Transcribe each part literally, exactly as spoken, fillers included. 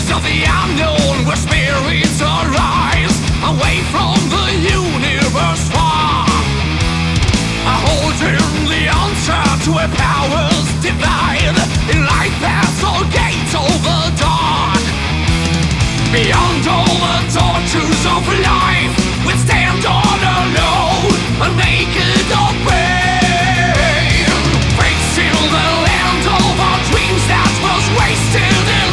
of the unknown, where spirits arise, away from the universe far, holding the answer to a powers divine, in light paths or gates over dark. Beyond all the tortures of life, we stand all alone, naked of pain, facing the land of our dreams that was wasted in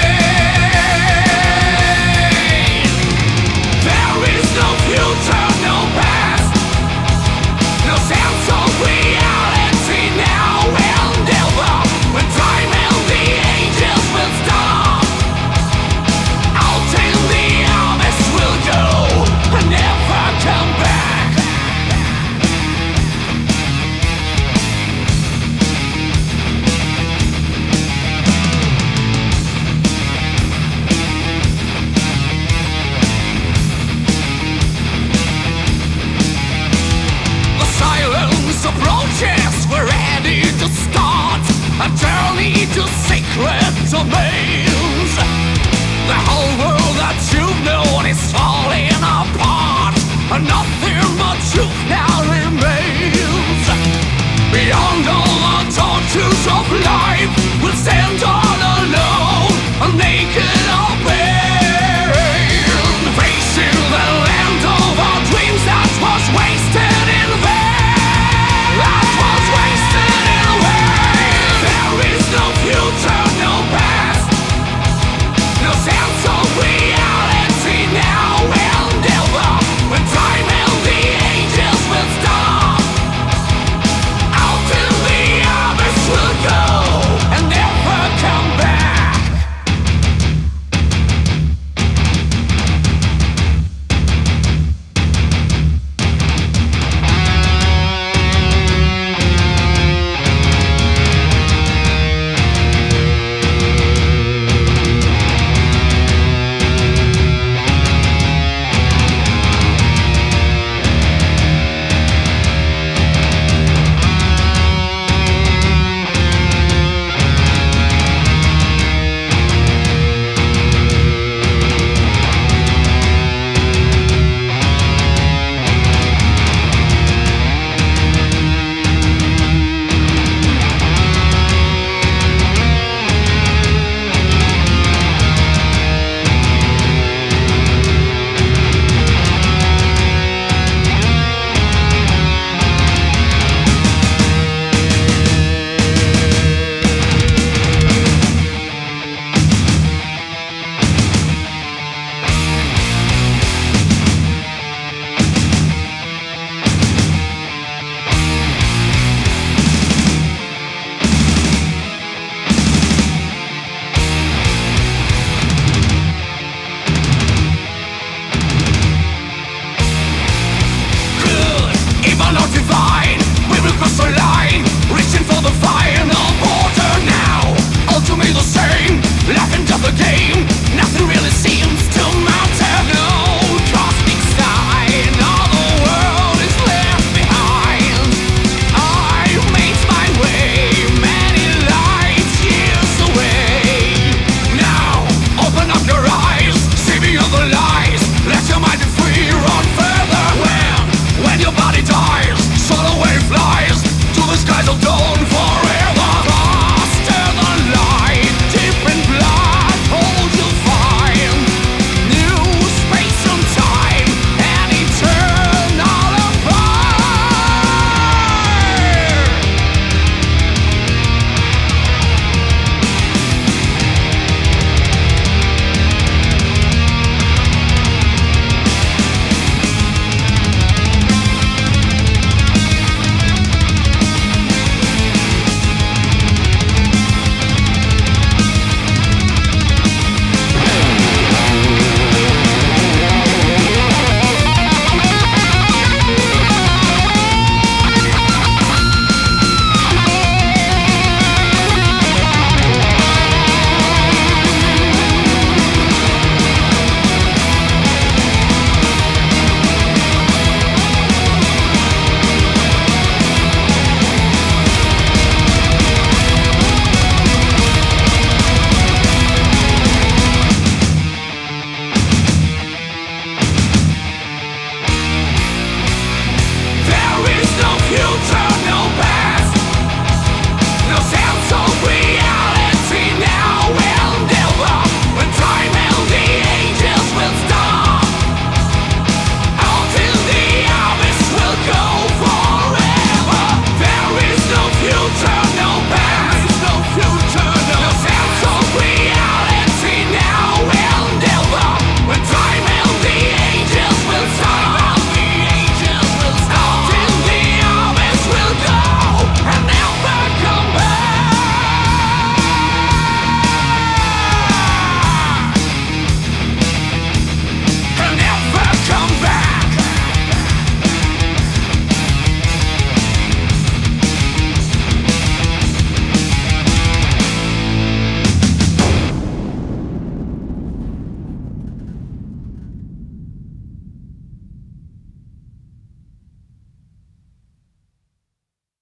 vain. There is no future, no past, no sense of reality now and ever. When time and the ages will stop, out in the abyss we'll go and never come back. The silence approaches, we're ready to start a journey to sacred domains. The whole world that you've known is falling apart, and nothing but truth now remains. Beyond all the tortures of life,